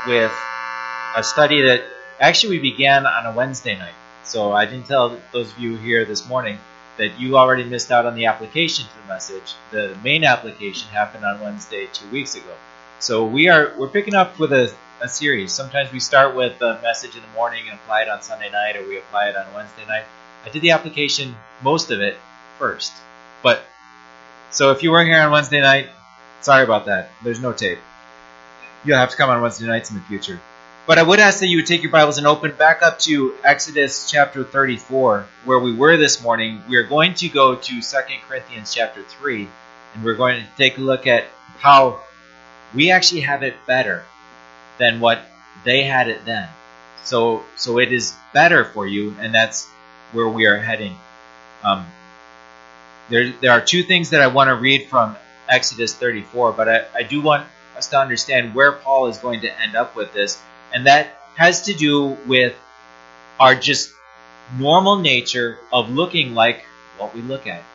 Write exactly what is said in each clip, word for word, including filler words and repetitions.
with a study that actually we began on a Wednesday night. So I didn't tell those of you here this morning that you already missed out on the application to the message. The main application happened on Wednesday two weeks ago. So we are we're picking up with a, a series. Sometimes we start with a message in the morning and apply it on Sunday night, or we apply it on Wednesday night. I did the application, most of it, first. But so if you weren't here on Wednesday night, sorry about that. There's no tape. You'll have to come on Wednesday nights in the future. But I would ask that you would take your Bibles and open back up to Exodus chapter thirty-four, where we were this morning. We are going to go to Second Corinthians chapter three, and we're going to take a look at how we actually have it better than what they had it then. So, so it is better for you, and that's where we are heading. Um, there, there are two things that I want to read from Exodus thirty-four, but I, I do want us to understand where Paul is going to end up with this. And that has to do with our just normal nature of looking like what we look at.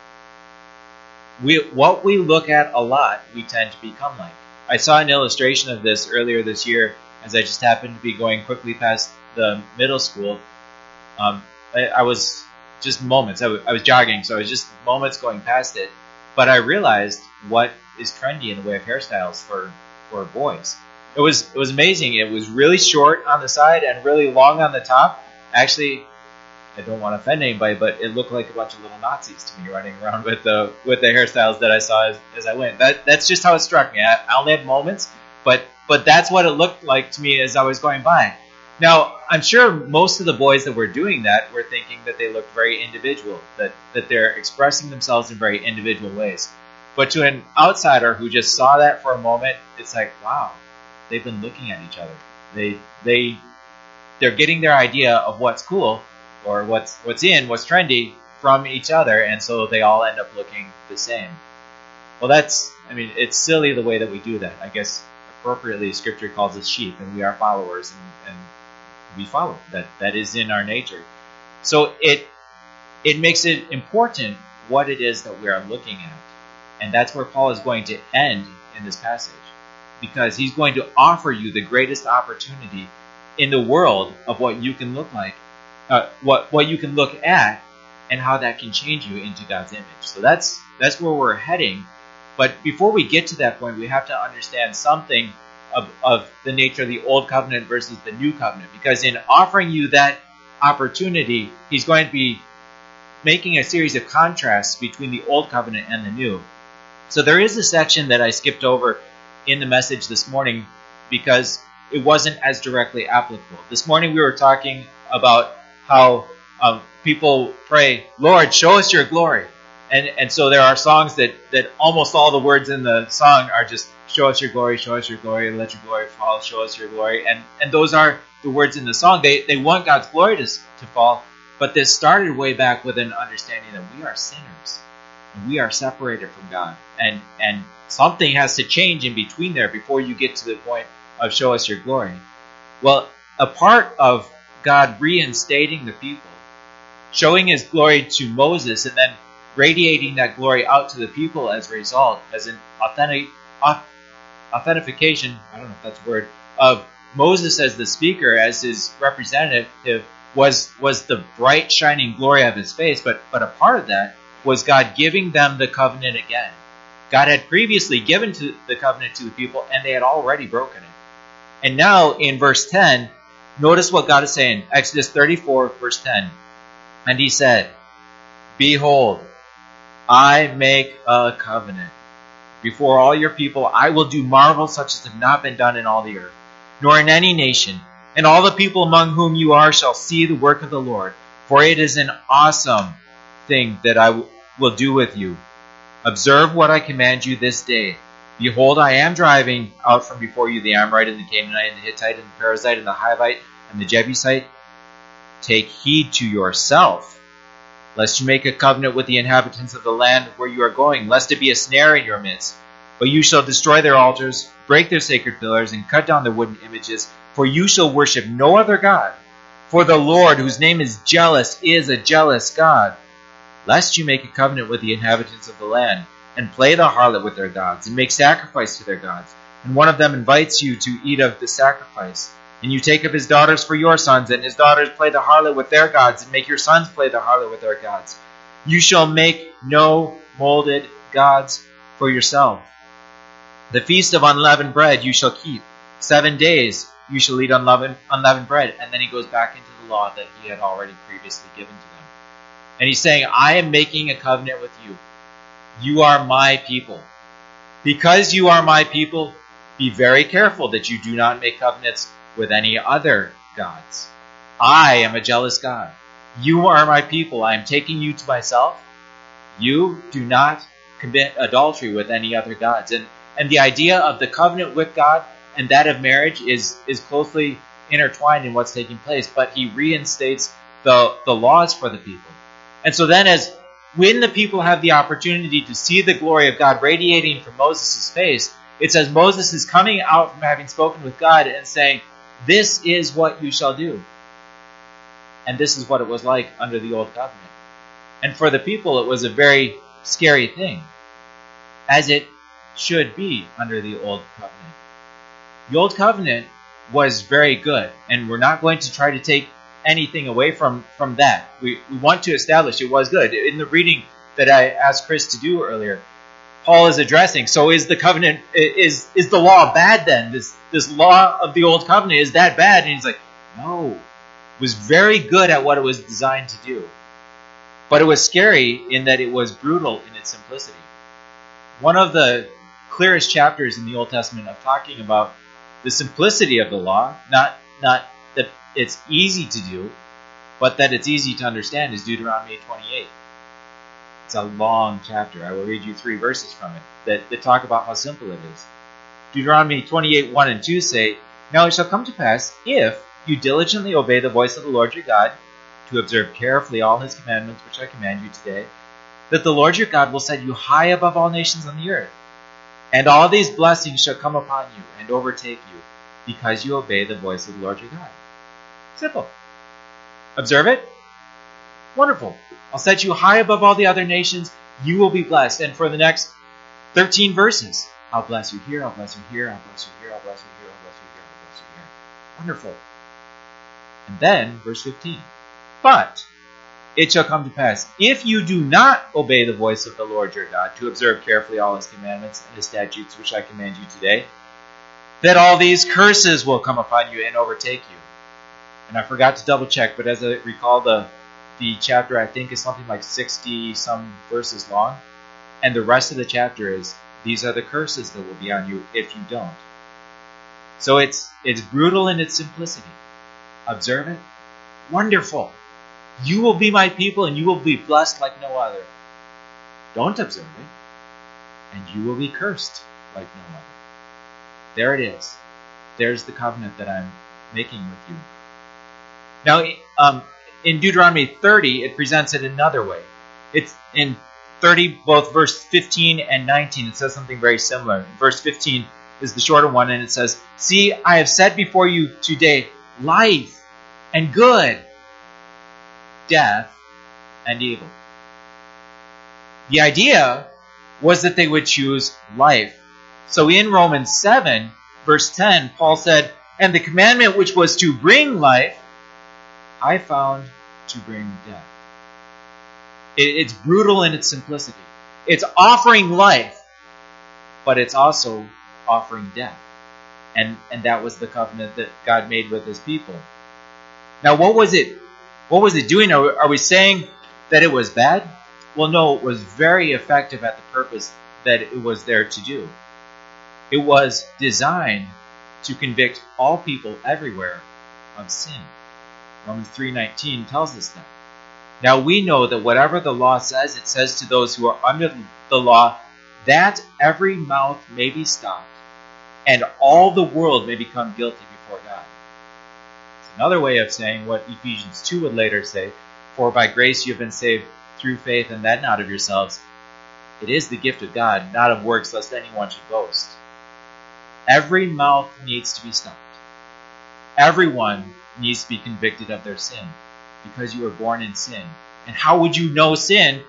We, what we look at a lot, we tend to become like. I saw an illustration of this earlier this year as I just happened to be going quickly past the middle school. Um, I, I was just moments. I, w- I was jogging, so I was just moments going past it. But I realized what is trendy in the way of hairstyles for, for boys. It was it was amazing. It was really short on the side and really long on the top. Actually, I don't want to offend anybody, but it looked like a bunch of little Nazis to me running around with the with the hairstyles that I saw as, as I went. That that's just how it struck me. I, I only had moments, but but that's what it looked like to me as I was going by. Now, I'm sure most of the boys that were doing that were thinking that they looked very individual, that that they're expressing themselves in very individual ways. But to an outsider who just saw that for a moment, it's like, wow. They've been looking at each other. They they they're getting their idea of what's cool or what's what's in, what's trendy from each other, and so they all end up looking the same. Well, that's I mean, it's silly the way that we do that. I guess appropriately, Scripture calls us sheep, and we are followers, and, and we follow. That that is in our nature. So it it makes it important what it is that we are looking at, and that's where Paul is going to end in this passage. Because he's going to offer you the greatest opportunity in the world of what you can look like, uh, what what you can look at, and how that can change you into God's image. So that's that's where we're heading. But before we get to that point, we have to understand something of, of the nature of the Old Covenant versus the New Covenant. Because in offering you that opportunity, he's going to be making a series of contrasts between the Old Covenant and the New. So there is a section that I skipped over in the message this morning because it wasn't as directly applicable. This morning we were talking about how um, people pray, Lord, show us your glory. And and so there are songs that, that almost all the words in the song are just, show us your glory, show us your glory, let your glory fall, show us your glory. And and those are the words in the song. They they want God's glory to, to fall, but this started way back with an understanding that we are sinners. And we are separated from God. And and something has to change in between there before you get to the point of show us your glory. Well, a part of God reinstating the people, showing his glory to Moses, and then radiating that glory out to the people as a result, as an authentic, authentication, I don't know if that's a word, of Moses as the speaker, as his representative, was was the bright, shining glory of his face. But, but a part of that was God giving them the covenant again. God had previously given to the covenant to the people, and they had already broken it. And now, in verse ten, notice what God is saying. Exodus thirty-four, verse ten. And he said, Behold, I make a covenant. Before all your people, I will do marvels such as have not been done in all the earth, nor in any nation. And all the people among whom you are shall see the work of the Lord. For it is an awesome thing that I w- will do with you. Observe what I command you this day. Behold, I am driving out from before you the Amorite and the Canaanite and the Hittite and the Perizzite and the Hivite and the Jebusite. Take heed to yourself, lest you make a covenant with the inhabitants of the land where you are going, lest it be a snare in your midst. But you shall destroy their altars, break their sacred pillars, and cut down their wooden images, for you shall worship no other God. For the Lord, whose name is jealous, is a jealous God. Lest you make a covenant with the inhabitants of the land, and play the harlot with their gods, and make sacrifice to their gods, and one of them invites you to eat of the sacrifice, and you take up his daughters for your sons, and his daughters play the harlot with their gods, and make your sons play the harlot with their gods, you shall make no molded gods for yourself. The feast of unleavened bread you shall keep. Seven days you shall eat unleavened, unleavened bread. And then he goes back into the law that he had already previously given to them. And he's saying, I am making a covenant with you. You are my people. Because you are my people, be very careful that you do not make covenants with any other gods. I am a jealous God. You are my people. I am taking you to myself. You do not commit adultery with any other gods. And, and the idea of the covenant with God and that of marriage is, is closely intertwined in what's taking place. But he reinstates the, the laws for the people. And so then as when the people have the opportunity to see the glory of God radiating from Moses' face, it says Moses is coming out from having spoken with God and saying, this is what you shall do. And this is what it was like under the Old Covenant. And for the people, it was a very scary thing, as it should be under the Old Covenant. The Old Covenant was very good, and we're not going to try to take anything away from, from that. We, we want to establish it was good. In the reading that I asked Chris to do earlier, Paul is addressing, so is the covenant, is is the law bad then? This this law of the Old Covenant, is that bad? And he's like, no. It was very good at what it was designed to do. But it was scary in that it was brutal in its simplicity. One of the clearest chapters in the Old Testament of talking about the simplicity of the law, not, not that it's easy to do, but that it's easy to understand, is Deuteronomy twenty-eight. It's a long chapter. I will read you three verses from it that, that talk about how simple it is. Deuteronomy twenty-eight, one and two say, Now it shall come to pass, if you diligently obey the voice of the Lord your God, to observe carefully all his commandments which I command you today, that the Lord your God will set you high above all nations on the earth. And all these blessings shall come upon you and overtake you, because you obey the voice of the Lord your God. Simple. Observe it. Wonderful. I'll set you high above all the other nations. You will be blessed. And for the next thirteen verses, I'll bless you here, I'll bless you here, I'll bless you here, I'll bless you here, I'll bless you here, I'll bless you here. Wonderful. And then, verse fifteen. But it shall come to pass, if you do not obey the voice of the Lord your God, to observe carefully all his commandments and his statutes which I command you today, that all these curses will come upon you and overtake you. And I forgot to double check, but as I recall, the, the chapter I think is something like sixty some verses long. And the rest of the chapter is, these are the curses that will be on you if you don't. So it's it's brutal in its simplicity. Observe it. Wonderful. You will be my people and you will be blessed like no other. Don't observe it, and you will be cursed like no other. There it is. There's the covenant that I'm making with you. Now, um, in Deuteronomy thirty, it presents it another way. It's in thirty, both verse fifteen and nineteen, it says something very similar. Verse fifteen is the shorter one, and it says, See, I have set before you today life and good, death and evil. The idea was that they would choose life. So in Romans seven, verse ten, Paul said, And the commandment which was to bring life, I found to bring death. It, it's brutal in its simplicity. It's offering life, but it's also offering death. And, and that was the covenant that God made with his people. Now, what was it? What was it doing? Are, are we saying that it was bad? Well, no, it was very effective at the purpose that it was there to do. It was designed to convict all people everywhere of sin. Romans three nineteen tells us that. Now we know that whatever the law says, it says to those who are under the law, that every mouth may be stopped, and all the world may become guilty before God. It's another way of saying what Ephesians two would later say, For by grace you have been saved through faith, and that not of yourselves. It is the gift of God, not of works, lest anyone should boast. Every mouth needs to be stopped. Everyone needs to be convicted of their sin, because you were born in sin. And how would you know sin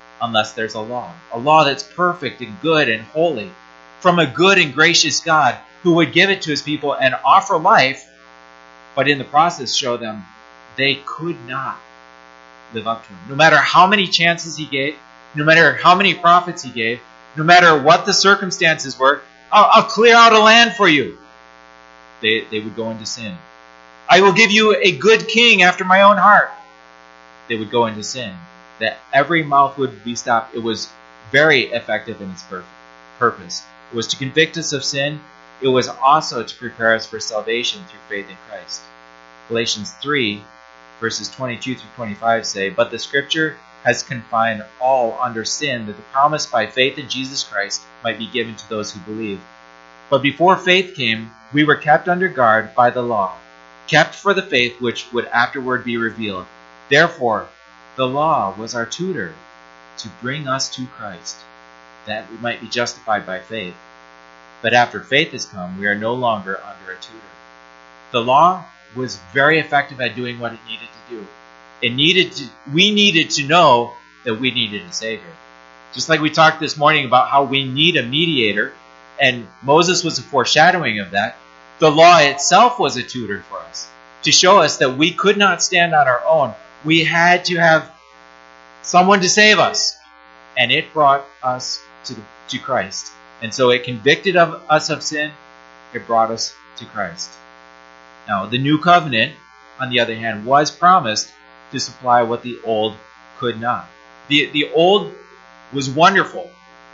unless there's a law? A law that's perfect and good and holy, from a good and gracious God who would give it to his people and offer life, but in the process show them they could not live up to him. No matter how many chances he gave, no matter how many prophets he gave, no matter what the circumstances were, I'll, I'll clear out a land for you. They, they would go into sin. I will give you a good king after my own heart. They would go into sin. That every mouth would be stopped. It was very effective in its purpose. It was to convict us of sin. It was also to prepare us for salvation through faith in Christ. Galatians three, verses twenty-two through twenty-five say, "But the Scripture has confined all under sin, that the promise by faith in Jesus Christ might be given to those who believe. But before faith came, we were kept under guard by the law, kept for the faith which would afterward be revealed. Therefore, the law was our tutor to bring us to Christ, that we might be justified by faith. But after faith has come, we are no longer under a tutor." The law was very effective at doing what it needed to do. It needed to, we needed to know that we needed a Savior. Just like we talked this morning about how we need a mediator, and Moses was a foreshadowing of that, the law itself was a tutor for us, to show us that we could not stand on our own. We had to have someone to save us. And it brought us to, the, to Christ. And so it convicted of us of sin. It brought us to Christ. Now, the new covenant, on the other hand, was promised to supply what the old could not. The, the old was wonderful.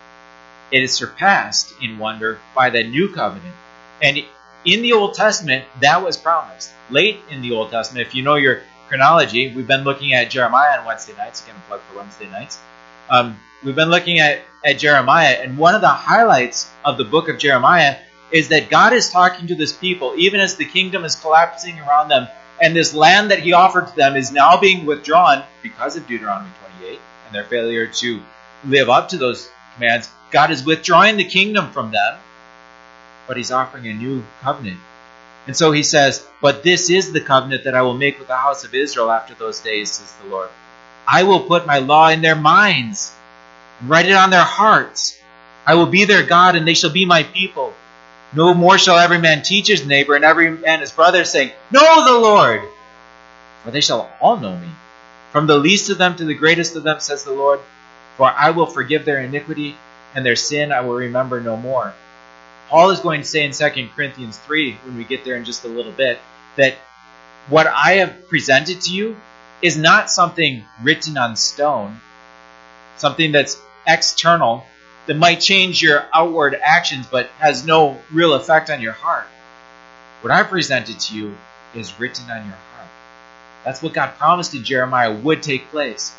It is surpassed in wonder by the new covenant. And in the Old Testament, that was promised. Late in the Old Testament, if you know your chronology, we've been looking at Jeremiah on Wednesday nights. Again, a plug for Wednesday nights. Um, we've been looking at, at Jeremiah, and one of the highlights of the book of Jeremiah is that God is talking to this people, even as the kingdom is collapsing around them, and this land that he offered to them is now being withdrawn because of Deuteronomy twenty-eight and their failure to live up to those commands. God is withdrawing the kingdom from them, but he's offering a new covenant. And so he says, "But this is the covenant that I will make with the house of Israel after those days, says the Lord. I will put my law in their minds and write it on their hearts. I will be their God, and they shall be my people. No more shall every man teach his neighbor and every man his brother, saying, 'Know the Lord,' for they shall all know me. From the least of them to the greatest of them, says the Lord. For I will forgive their iniquity, and their sin I will remember no more." Paul is going to say in Second Corinthians three, when we get there in just a little bit, that what I have presented to you is not something written on stone, something that's external, that might change your outward actions but has no real effect on your heart. What I presented to you is written on your heart. That's what God promised in Jeremiah would take place.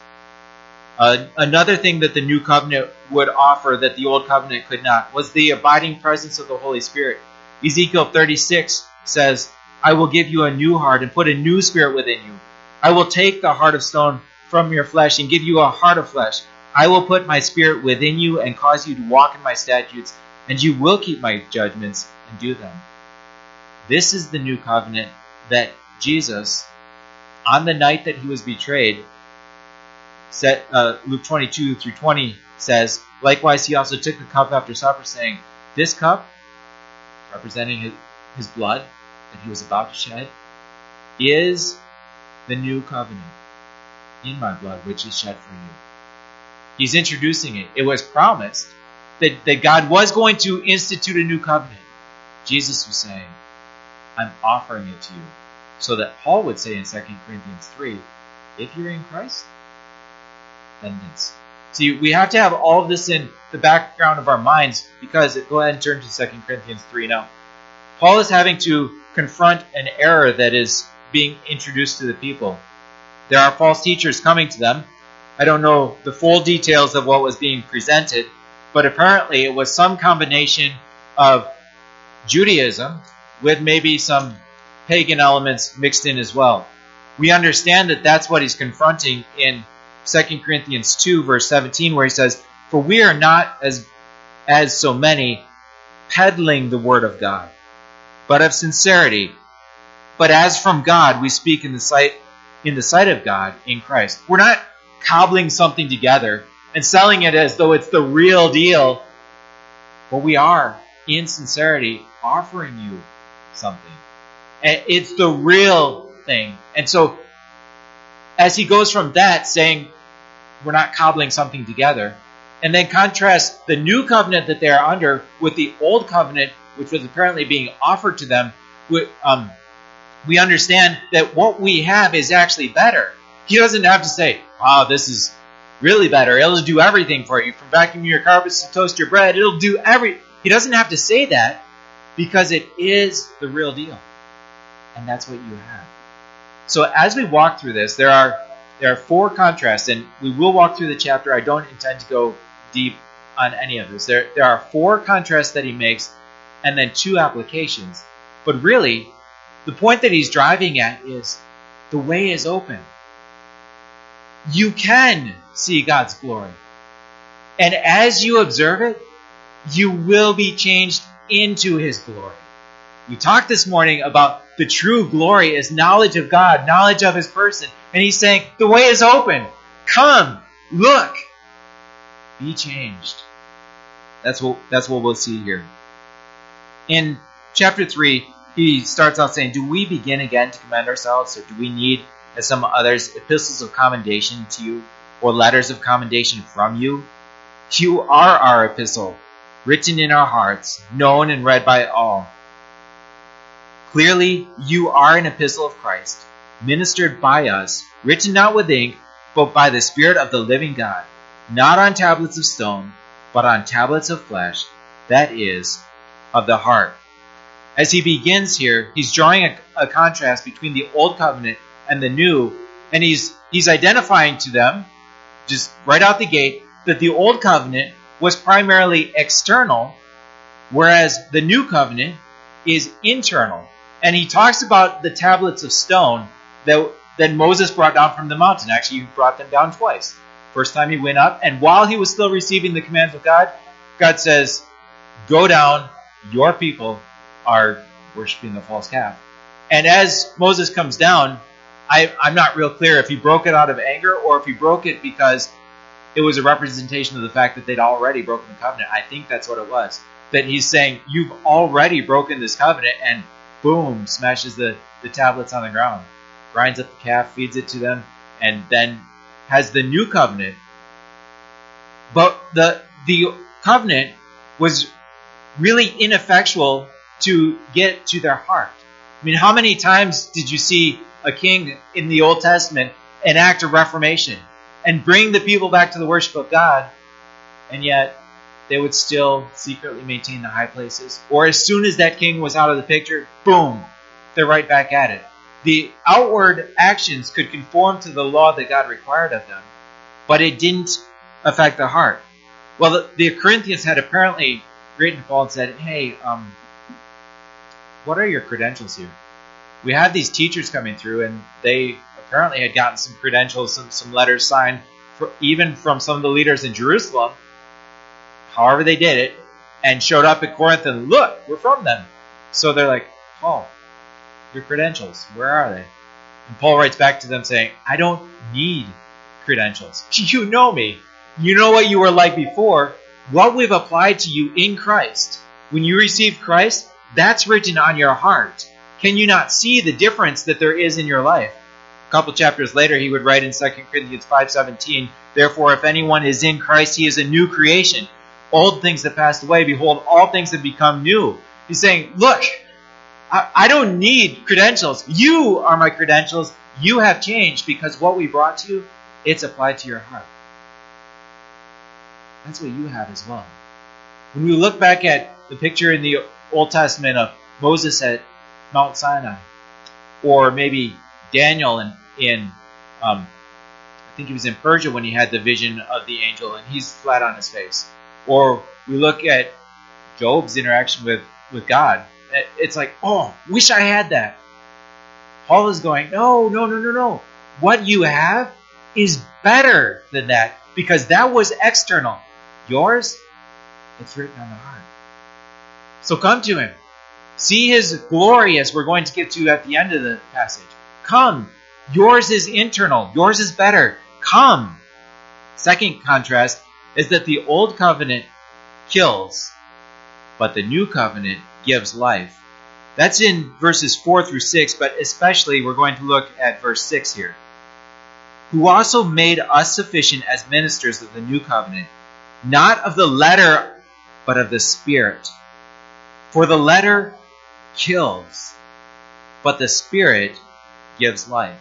Uh, another thing that the new covenant would offer that the old covenant could not was the abiding presence of the Holy Spirit. Ezekiel thirty-six says, "I will give you a new heart and put a new spirit within you. I will take the heart of stone from your flesh and give you a heart of flesh. I will put my spirit within you and cause you to walk in my statutes, and you will keep my judgments and do them." This is the new covenant that Jesus, on the night that he was betrayed, Set, uh, Luke twenty-two through twenty says, "Likewise he also took the cup after supper, saying, 'This cup,'" representing his, his blood that he was about to shed, "is the new covenant in my blood, which is shed for you." He's introducing it. It was promised that, that God was going to institute a new covenant. Jesus was saying, "I'm offering it to you." So that Paul would say in Second Corinthians three, if you're in Christ, then this. See, we have to have all of this in the background of our minds, because, go ahead and turn to Second Corinthians three now. Paul is having to confront an error that is being introduced to the people. There are false teachers coming to them. I don't know the full details of what was being presented, but apparently it was some combination of Judaism with maybe some pagan elements mixed in as well. We understand that that's what he's confronting in Second Corinthians two, verse seventeen, where he says, "For we are not as, as so many peddling the word of God, but of sincerity. But as from God, we speak in the sight, in the sight of God in Christ." We're not cobbling something together and selling it as though it's the real deal. But we are, in sincerity, offering you something. And it's the real thing. And so, as he goes from that, saying, we're not cobbling something together, and then contrast the new covenant that they are under with the old covenant, which was apparently being offered to them, we, um, we understand that what we have is actually better. He doesn't have to say, wow, this is really better. It'll do everything for you. From vacuuming your carpets to toast your bread, it'll do every... He doesn't have to say that because it is the real deal. And that's what you have. So as we walk through this, there are there are four contrasts, and we will walk through the chapter. I don't intend to go deep on any of this. There, there are four contrasts that he makes, and then two applications. But really, the point that he's driving at is the way is open. You can see God's glory. And as you observe it, you will be changed into his glory. We talked this morning about the true glory is knowledge of God, knowledge of his person. And he's saying, the way is open. Come, look, be changed. That's what, that's what we'll see here. In chapter three, he starts out saying, do we begin again to commend ourselves, or do we need, as some others, epistles of commendation to you, or letters of commendation from you? You are our epistle, written in our hearts, known and read by all. Clearly, you are an epistle of Christ, ministered by us, written not with ink, but by the Spirit of the living God, not on tablets of stone, but on tablets of flesh, that is, of the heart. As he begins here, he's drawing a, a contrast between the old covenant and the new, and he's he's identifying to them, just right out the gate, that the old covenant was primarily external, whereas the new covenant is internal. And he talks about the tablets of stone that, that Moses brought down from the mountain. Actually, he brought them down twice. First time he went up, and while he was still receiving the commands of God, God says, go down, your people are worshiping the false calf. And as Moses comes down, I, I'm not real clear if he broke it out of anger or if he broke it because it was a representation of the fact that they'd already broken the covenant. I think that's what it was. That he's saying, you've already broken this covenant, and boom, smashes the, the tablets on the ground, grinds up the calf, feeds it to them, and then has the new covenant. But the the covenant was really ineffectual to get to their heart. I mean, how many times did you see a king in the Old Testament enact a reformation and bring the people back to the worship of God, and yet they would still secretly maintain the high places? Or as soon as that king was out of the picture, boom, they're right back at it. The outward actions could conform to the law that God required of them, but it didn't affect the heart. Well, the, the Corinthians had apparently written to Paul and said, hey, um, what are your credentials here? We have these teachers coming through, and they apparently had gotten some credentials, some, some letters signed, for, even from some of the leaders in Jerusalem, however they did it, and showed up at Corinth and, look, we're from them. So they're like, Paul, your credentials, where are they? And Paul writes back to them saying, I don't need credentials. You know me. You know what you were like before. What we've applied to you in Christ. When you received Christ, that's written on your heart. Can you not see the difference that there is in your life? A couple chapters later, he would write in Second Corinthians five seventeen, therefore, if anyone is in Christ, he is a new creation. Old things have passed away. Behold, all things have become new. He's saying, look, I, I don't need credentials. You are my credentials. You have changed because what we brought to you, it's applied to your heart. That's what you have as well. When we look back at the picture in the Old Testament of Moses at Mount Sinai, or maybe Daniel in, in um, I think he was in Persia when he had the vision of the angel and he's flat on his face. Or we look at Job's interaction with, with God. It's like, oh, wish I had that. Paul is going, no, no, no, no, no. What you have is better than that because that was external. Yours, it's written on the heart. So come to him. See his glory as we're going to get to at the end of the passage. Come. Yours is internal. Yours is better. Come. Second contrast is that the old covenant kills, but the new covenant gives life. That's in verses four through six, but especially we're going to look at verse six here. Who also made us sufficient as ministers of the new covenant, not of the letter, but of the Spirit. For the letter kills, but the Spirit gives life.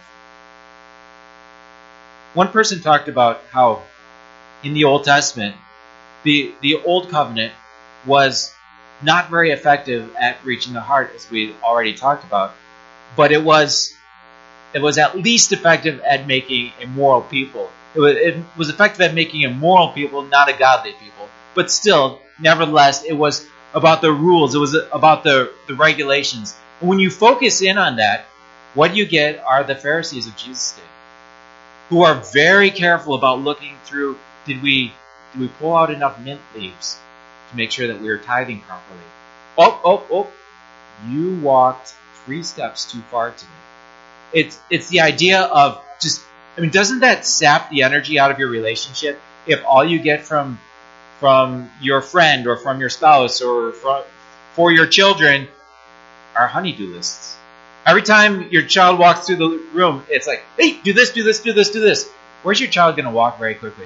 One person talked about how in the Old Testament, the, the Old Covenant was not very effective at reaching the heart, as we already talked about, but it was it was at least effective at making a moral people. It was, it was effective at making a moral people, not a godly people. But still, nevertheless, it was about the rules. It was about the, the regulations. And when you focus in on that, what you get are the Pharisees of Jesus' day, who are very careful about looking through, did we did we pull out enough mint leaves to make sure that we were tithing properly? Oh, oh, oh, you walked three steps too far today. It's it's the idea of just, I mean, doesn't that sap the energy out of your relationship if all you get from from your friend or from your spouse or from, for your children are honey-do lists? Every time your child walks through the room, it's like, hey, do this, do this, do this, do this. Where's your child going to walk very quickly?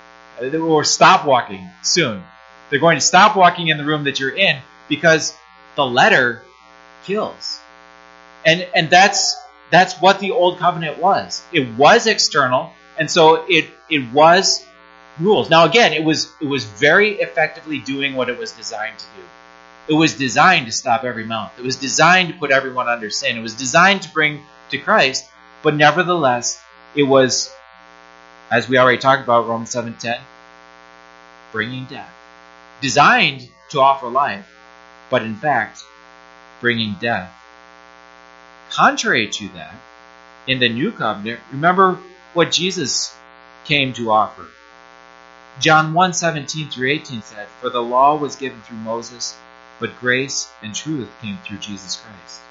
Or stop walking soon. They're going to stop walking in the room that you're in because the letter kills. And and that's that's what the Old Covenant was. It was external, and so it it was rules. Now again, it was it was very effectively doing what it was designed to do. It was designed to stop every mouth. It was designed to put everyone under sin. It was designed to bring to Christ, but nevertheless, it was, as we already talked about, Romans seven ten, bringing death. Designed to offer life, but in fact, bringing death. Contrary to that, in the New Covenant, remember what Jesus came to offer. John one seventeen through eighteen said, For the law was given through Moses, but grace and truth came through Jesus Christ.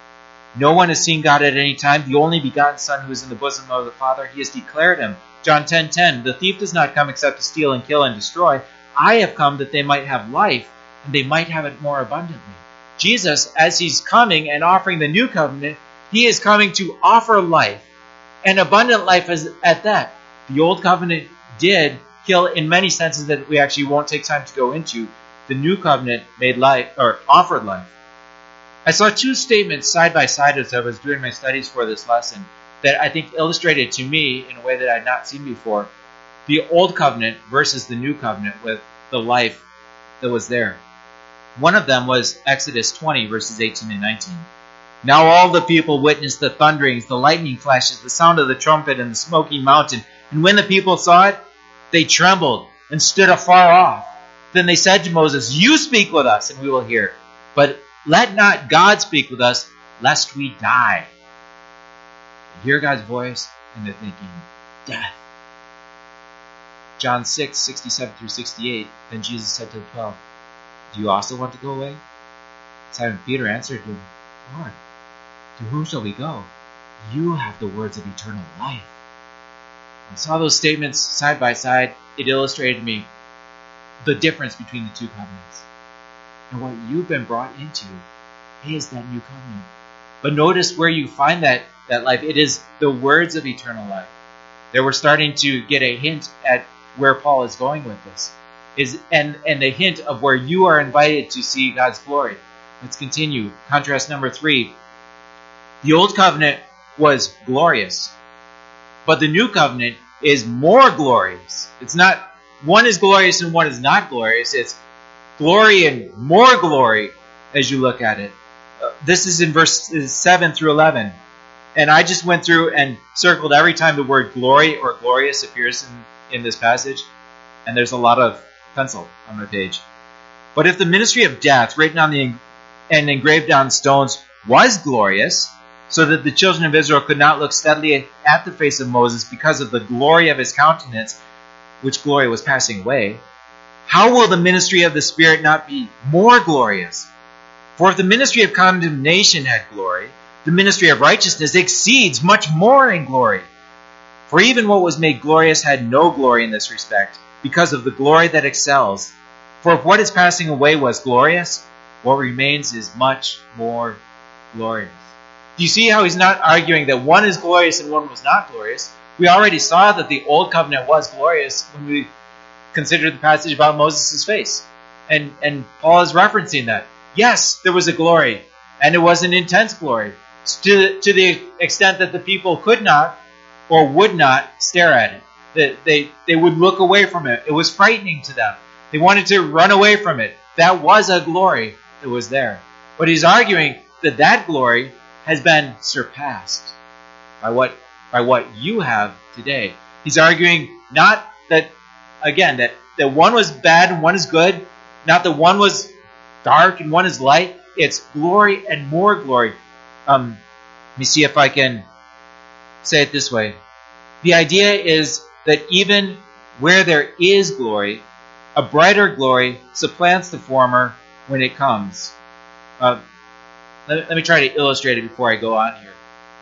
No one has seen God at any time. The only begotten Son who is in the bosom of the Father, he has declared him. John ten ten, The thief does not come except to steal and kill and destroy. I have come that they might have life, and they might have it more abundantly. Jesus, as he's coming and offering the new covenant, he is coming to offer life, and abundant life is at that. The old covenant did kill in many senses that we actually won't take time to go into. The new covenant made life, or offered life. I saw two statements side by side as I was doing my studies for this lesson that I think illustrated to me in a way that I had not seen before the old covenant versus the new covenant with the life that was there. One of them was Exodus twenty, verses eighteen and nineteen. Now all the people witnessed the thunderings, the lightning flashes, the sound of the trumpet, and the smoking mountain. And when the people saw it, they trembled and stood afar off. Then they said to Moses, You speak with us, and we will hear. But let not God speak with us, lest we die. They hear God's voice, and they're thinking, death. John six, sixty-seven through sixty-eight, Then Jesus said to the twelve, Do you also want to go away? Simon Peter answered him, Lord, to whom shall we go? You have the words of eternal life. I saw those statements side by side. It illustrated to me the difference between the two covenants. And what you've been brought into is that new covenant. But notice where you find that, that life. It is the words of eternal life. They were starting to get a hint at where Paul is going with this. Is and, and the hint of where you are invited to see God's glory. Let's continue. Contrast number three. The old covenant was glorious, but the new covenant is more glorious. It's not, one is glorious and one is not glorious. It's glory and more glory as you look at it. Uh, this is in verses seven through eleven. And I just went through and circled every time the word glory or glorious appears in, in this passage. And there's a lot of pencil on my page. But if the ministry of death written on the and engraved on stones was glorious, so that the children of Israel could not look steadily at the face of Moses because of the glory of his countenance, which glory was passing away, how will the ministry of the Spirit not be more glorious? For if the ministry of condemnation had glory, the ministry of righteousness exceeds much more in glory. For even what was made glorious had no glory in this respect, because of the glory that excels. For if what is passing away was glorious, what remains is much more glorious. Do you see how he's not arguing that one is glorious and one was not glorious? We already saw that the old covenant was glorious when we considered the passage about Moses' face. And, and Paul is referencing that. Yes, there was a glory, and it was an intense glory, to, to the extent that the people could not or would not stare at it. That they, they would look away from it. It was frightening to them. They wanted to run away from it. That was a glory that was there. But he's arguing that that glory has been surpassed by what by what you have today. He's arguing not that, again, that, that one was bad and one is good, not that one was dark and one is light. It's glory and more glory. Um, let me see if I can say it this way. The idea is that even where there is glory, a brighter glory supplants the former when it comes. Uh, let, let me try to illustrate it before I go on here.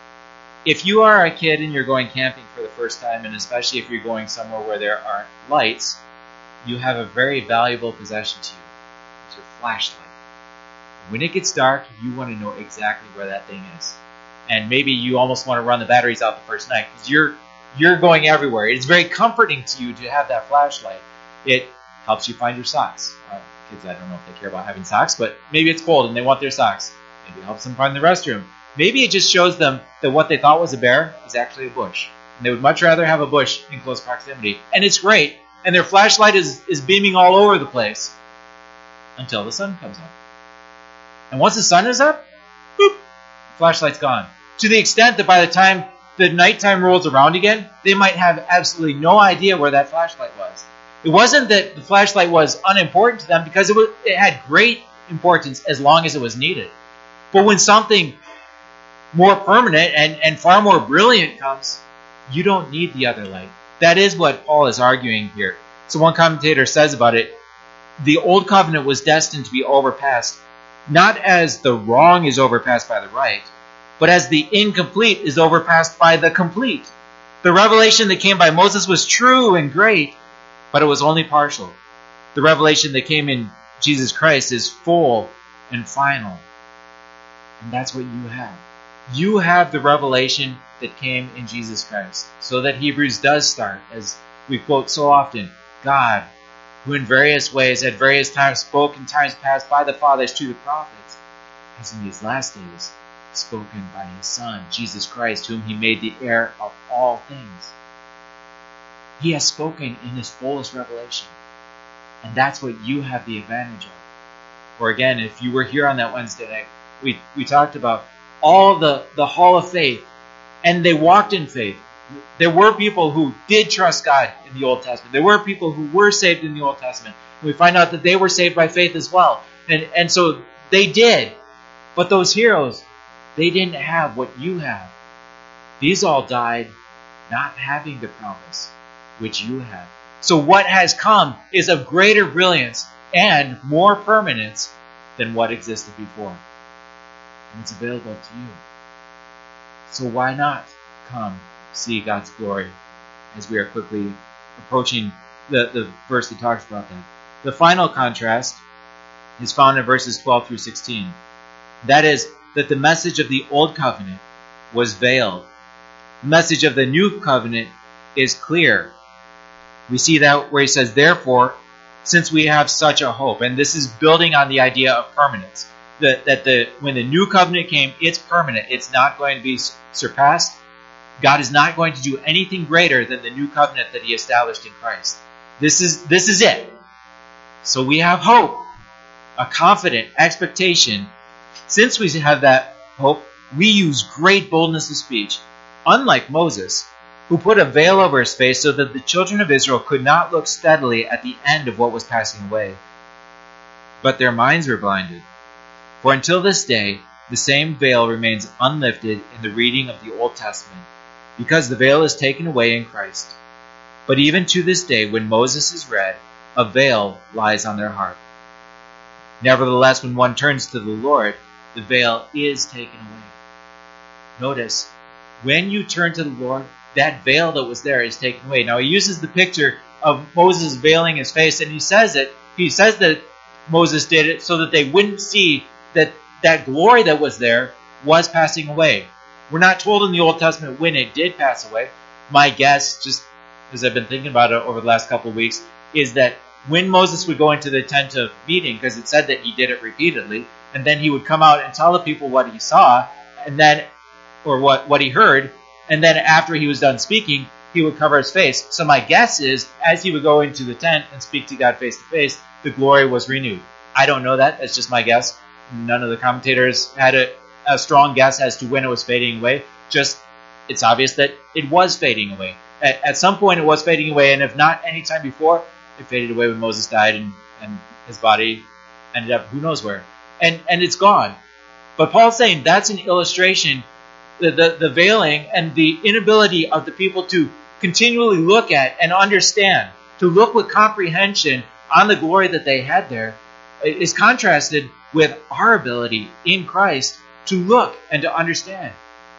If you are a kid and you're going camping for the first time, and especially if you're going somewhere where there aren't lights, you have a very valuable possession to you. It's your flashlight. When it gets dark, you want to know exactly where that thing is. And maybe you almost want to run the batteries out the first night because you're you're going everywhere. It's very comforting to you to have that flashlight. It helps you find your socks. Uh, kids, I don't know if they care about having socks, but maybe it's cold and they want their socks. Maybe it helps them find the restroom. Maybe it just shows them that what they thought was a bear is actually a bush. And they would much rather have a bush in close proximity. And it's great. And their flashlight is, is beaming all over the place until the sun comes up. And once the sun is up, boop, the flashlight's gone. To the extent that by the time the nighttime rolls around again, they might have absolutely no idea where that flashlight was. It wasn't that the flashlight was unimportant to them because it, was, it had great importance as long as it was needed. But when something more permanent and, and far more brilliant comes, you don't need the other light. That is what Paul is arguing here. So one commentator says about it, the old covenant was destined to be overpassed, not as the wrong is overpassed by the right, but as the incomplete is overpassed by the complete. The revelation that came by Moses was true and great, but it was only partial. The revelation that came in Jesus Christ is full and final. And that's what you have. You have the revelation that came in Jesus Christ. So that Hebrews does start, as we quote so often, God, who in various ways at various times spoke in times past by the fathers to the prophets, has in these last days spoken by his Son, Jesus Christ, whom he made the heir of all things. He has spoken in his fullest revelation. And that's what you have the advantage of. Or again, if you were here on that Wednesday night, we, we talked about all the, the hall of faith, and they walked in faith. There were people who did trust God in the Old Testament. There were people who were saved in the Old Testament. And we find out that they were saved by faith as well. And, and so they did. But those heroes, they didn't have what you have. These all died not having the promise which you have. So what has come is of greater brilliance and more permanence than what existed before. And it's available to you. So why not come see God's glory as we are quickly approaching the, the verse that talks about that. The final contrast is found in verses twelve through sixteen. That is, that the message of the old covenant was veiled. The message of the new covenant is clear. We see that where he says, therefore, since we have such a hope, and this is building on the idea of permanence, that, that the when the new covenant came, it's permanent. It's not going to be surpassed. God is not going to do anything greater than the new covenant that he established in Christ. This is, this is it. So we have hope, a confident expectation. Since we have that hope, we use great boldness of speech, unlike Moses, who put a veil over his face so that the children of Israel could not look steadily at the end of what was passing away. But their minds were blinded. For until this day, the same veil remains unlifted in the reading of the Old Testament, because the veil is taken away in Christ. But even to this day, when Moses is read, a veil lies on their heart. Nevertheless, when one turns to the Lord, the veil is taken away. Notice, when you turn to the Lord, that veil that was there is taken away. Now, he uses the picture of Moses veiling his face, and he says it. He says that Moses did it so that they wouldn't see that that glory that was there was passing away. We're not told in the Old Testament when it did pass away. My guess, just as I've been thinking about it over the last couple of weeks, is that when Moses would go into the tent of meeting, because it said that he did it repeatedly, and then he would come out and tell the people what he saw, and then, or what, what he heard, and then after he was done speaking, he would cover his face. So my guess is, as he would go into the tent and speak to God face to face, the glory was renewed. I don't know that. That's just my guess. None of the commentators had a, a strong guess as to when it was fading away. Just, it's obvious that it was fading away. At, at some point it was fading away, and if not any time before, it faded away when Moses died and, and his body ended up who knows where. And and it's gone. But Paul's saying that's an illustration, the, the, the veiling and the inability of the people to continually look at and understand, to look with comprehension on the glory that they had there, is contrasted with our ability in Christ to look and to understand.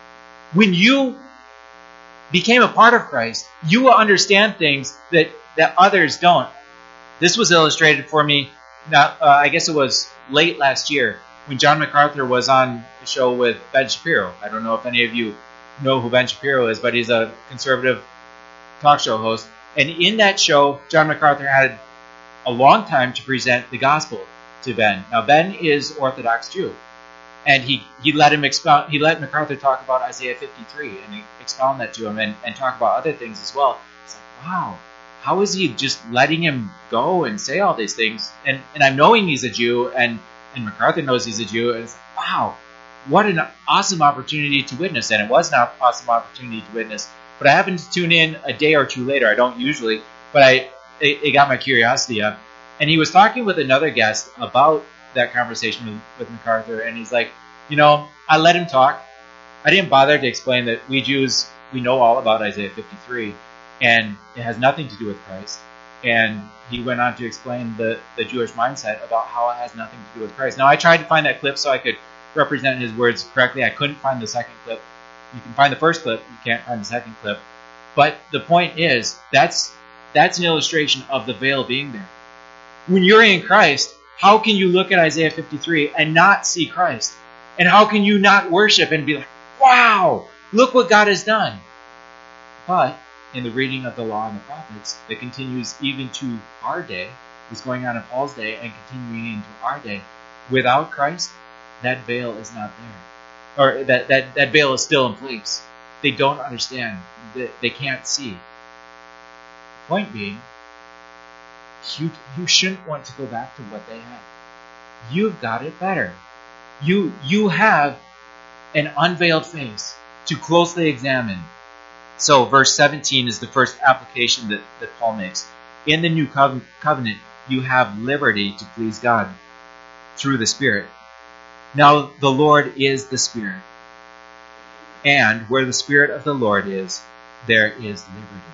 When you became a part of Christ, you will understand things that, that others don't. This was illustrated for me, not, uh, I guess it was late last year, when John MacArthur was on the show with Ben Shapiro. I don't know if any of you know who Ben Shapiro is, but he's a conservative talk show host. And in that show, John MacArthur had a long time to present the gospel to Ben. Now, Ben is Orthodox Jew, and he, he let him expound, he let MacArthur talk about Isaiah fifty-three and expound that to him and, and talk about other things as well. It's like, wow, how is he just letting him go and say all these things? And and I'm knowing he's a Jew, and, and MacArthur knows he's a Jew, and it's like, wow, what an awesome opportunity to witness. And it was an awesome opportunity to witness. But I happened to tune in a day or two later. I don't usually, but I it, it got my curiosity up. And he was talking with another guest about that conversation with, with MacArthur, and he's like, you know, I let him talk. I didn't bother to explain that we Jews, we know all about Isaiah fifty-three, and it has nothing to do with Christ. And he went on to explain the, the Jewish mindset about how it has nothing to do with Christ. Now, I tried to find that clip so I could represent his words correctly. I couldn't find the second clip. You can find the first clip, you can't find the second clip. But the point is, that's that's an illustration of the veil being there. When you're in Christ, how can you look at Isaiah fifty-three and not see Christ? And how can you not worship and be like, wow, look what God has done? But in the reading of the law and the prophets that continues even to our day, was going on in Paul's day and continuing into our day, without Christ, that veil is not there. Or that, that, that veil is still in place. They don't understand. They, they can't see. Point being, you, you shouldn't want to go back to what they had. You've got it better. You, you have an unveiled face to closely examine. So verse seventeen is the first application that, that Paul makes. In the new covenant, you have liberty to please God through the Spirit. Now the Lord is the Spirit. And where the Spirit of the Lord is, there is liberty.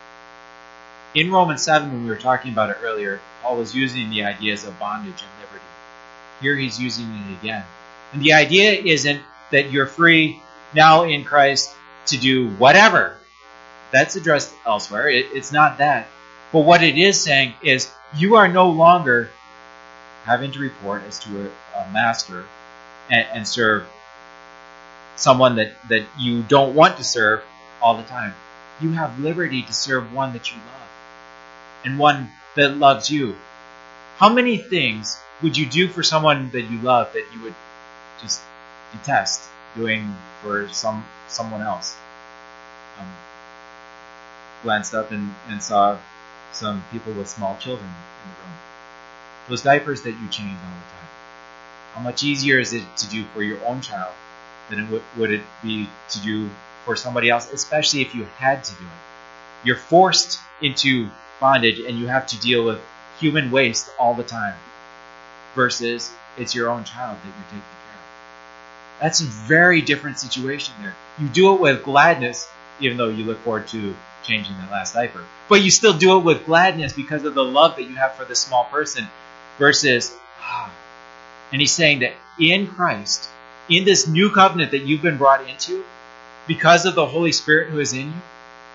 In Romans seven, when we were talking about it earlier, Paul was using the ideas of bondage and liberty. Here he's using it again. And the idea isn't that you're free now in Christ to do whatever. That's addressed elsewhere. It, it's not that. But what it is saying is you are no longer having to report as to a, a master and, and serve someone that, that you don't want to serve all the time. You have liberty to serve one that you love and one that loves you. How many things would you do for someone that you love that you would just detest doing for some someone else? Um, glanced up and, and saw some people with small children in the room. Those diapers that you change all the time. How much easier is it to do for your own child than it would, would it be to do for somebody else, especially if you had to do it? You're forced into bondage and you have to deal with human waste all the time. Versus it's your own child that you're taking care of. That's a very different situation there. You do it with gladness, even though you look forward to changing that last diaper. But you still do it with gladness because of the love that you have for this small person. Versus, ah. And he's saying that in Christ, in this new covenant that you've been brought into, because of the Holy Spirit who is in you,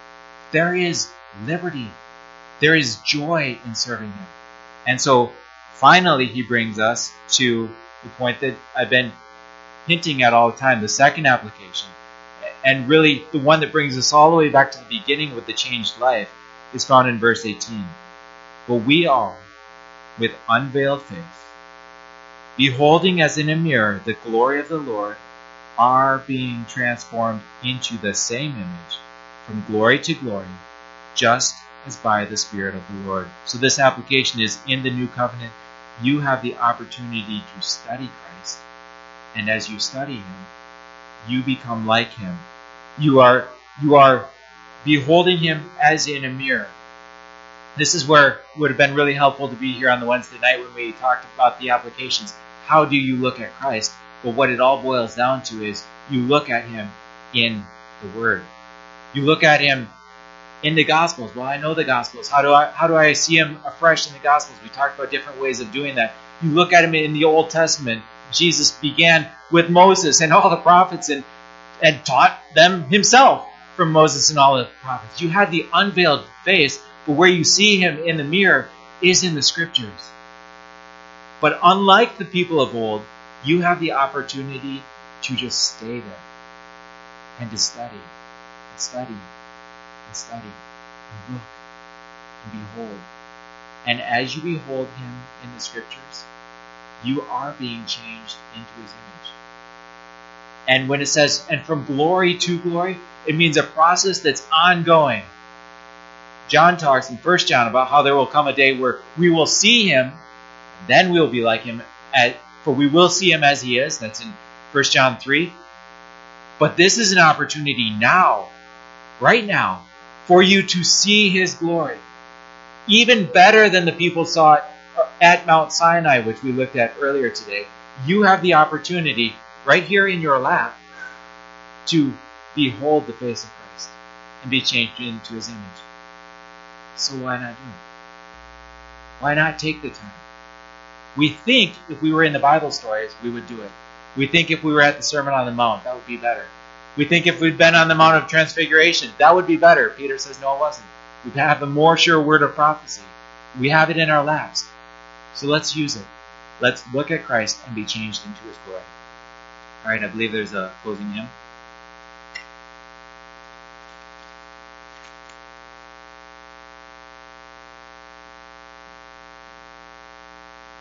there is liberty. There is joy in serving Him. And so, finally, he brings us to the point that I've been hinting at all the time, the second application. And really, the one that brings us all the way back to the beginning with the changed life is found in verse eighteen. But we all, with unveiled face, beholding as in a mirror the glory of the Lord, are being transformed into the same image, from glory to glory, just as by the Spirit of the Lord. So this application is in the new covenant. You have the opportunity to study Christ. And as you study him, you become like him. You are, you are beholding him as in a mirror. This is where it would have been really helpful to be here on the Wednesday night when we talked about the applications. How do you look at Christ? But what it all boils down to is you look at him in the Word. You look at him in the Gospels. Well, I know the Gospels. How do I how do I see him afresh in the Gospels? We talked about different ways of doing that. You look at him in the Old Testament. Jesus began with Moses and all the prophets and, and taught them himself from Moses and all the prophets. You had the unveiled face, but where you see him in the mirror is in the Scriptures. But unlike the people of old, you have the opportunity to just stay there and to study and study and study and look and behold. And as you behold him in the Scriptures, you are being changed into his image. And when it says, and from glory to glory, it means a process that's ongoing. John talks in First John about how there will come a day where we will see him, then we'll be like him, at, for we will see him as he is. That's in First John three. But this is an opportunity now, right now, for you to see his glory. Even better than the people saw it at Mount Sinai, which we looked at earlier today. You have the opportunity right here in your lap to behold the face of Christ and be changed into his image. So why not do it? Why not take the time? We think if we were in the Bible stories, we would do it. We think if we were at the Sermon on the Mount, that would be better. We think if we'd been on the Mount of Transfiguration, that would be better. Peter says, no, it wasn't. We have a more sure word of prophecy. We have it in our laps. So let's use it. Let's look at Christ and be changed into his glory. All right, I believe there's a closing hymn.